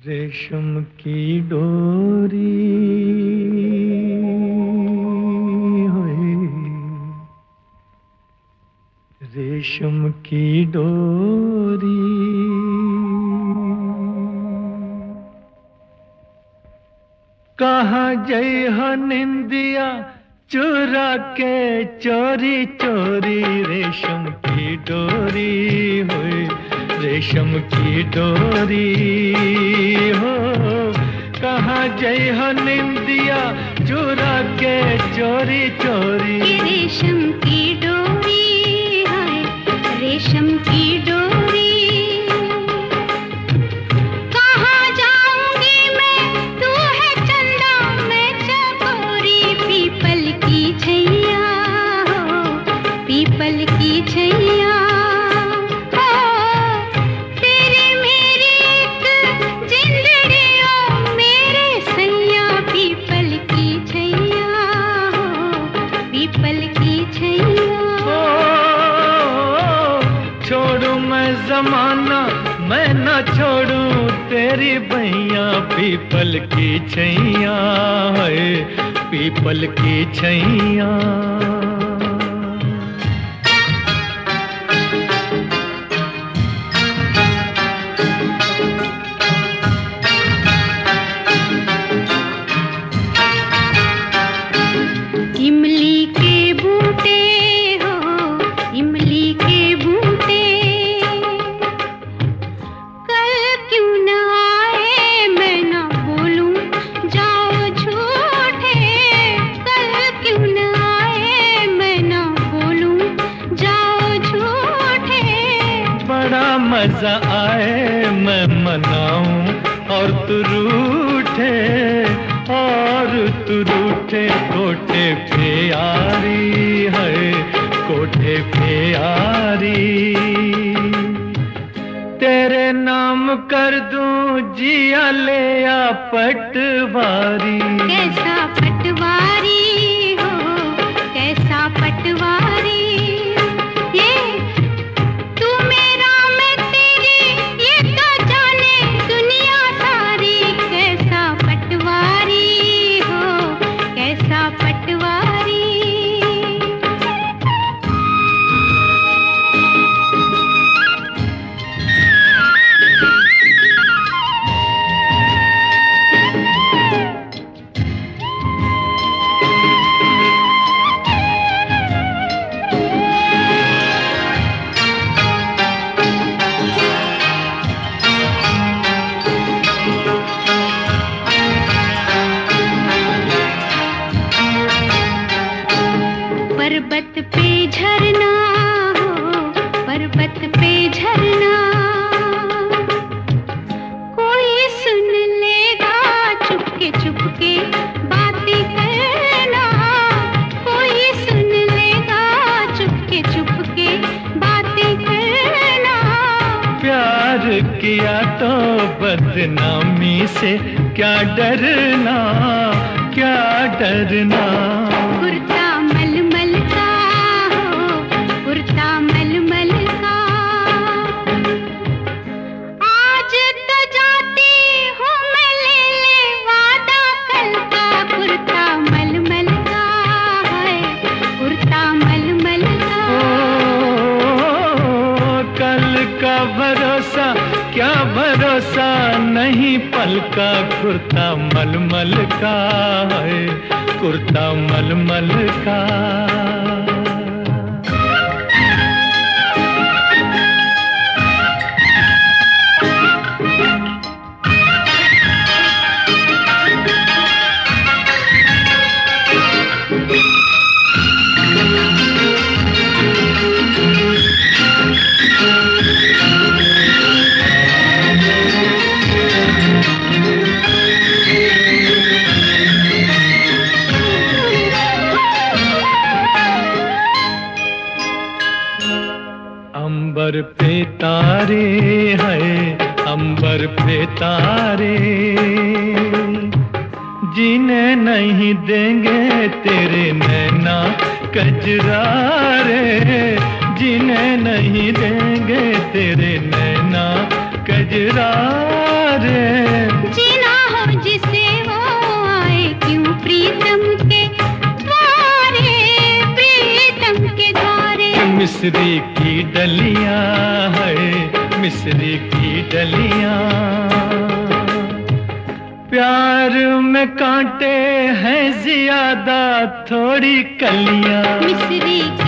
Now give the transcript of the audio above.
रेशम की डोरी होए, रेशम की डोरी कहाँ जई हो निंदिया चुरा के चोरी चोरी। रेशम की डोरी होए, रेशम की डोरी हो, कहाँ जई हो निंदिया चुरा के चोरी चोरी। रेशम की डोरी है, रेशम की डोरी। कहाँ जाऊंगी मैं, तू है चंदा मैं चकोरी। पीपल की छैया हो, पीपल की छैया जमाना मैं न छोड़ूं तेरी भैया। पीपल की छैया है, पीपल की छैया। इमली के बूटे हो, इमली के बूटे, कल क्यों न आए मैं न बोलूं जाओ झूठे। कल क्यों न आए मैं न बोलूं जाओ झूठे। बड़ा मजा आए मैं मनाऊं और तू रूठे, और तू रूठे। कोठे पे यारी है, कोठे पे यारी। तेरे नाम कर दूं जिया ले या पटवारी। कैसा पटवारी हो, कैसा पटवारी। ये तू मेरा मैं तेरी, ये तो जाने दुनिया सारी। कैसा पटवारी हो, कैसा पटवारी। पर्वत पे झरना हो, पर्वत पे झरना, कोई सुन लेगा चुपके चुपके बातें करना। कोई सुन लेगा चुपके चुपके बातें करना। प्यार किया तो बदनामी से क्या डरना, क्या डरना। कुर्ता मलमल का हो, कुर्ता मलमल का। आज तो जाती हूँ मैं, ले ले वादा कल का। कुर्ता मलमल का है, कुर्ता मलमल का। ओ, कल का भरोसा क्या भरोसा नहीं पल का। कुर्ता मलमल का है, कुर्ता मलमल का। अंबर पे तारे हैं, अंबर पे तारे, जीने नहीं देंगे तेरे नैना कजरारे। जीने नहीं देंगे तेरे नैना कजरारे। डलियां है, मिस्री की डलियां। प्यार में कांटे हैं ज्यादा, थोड़ी कलियां। मिस्री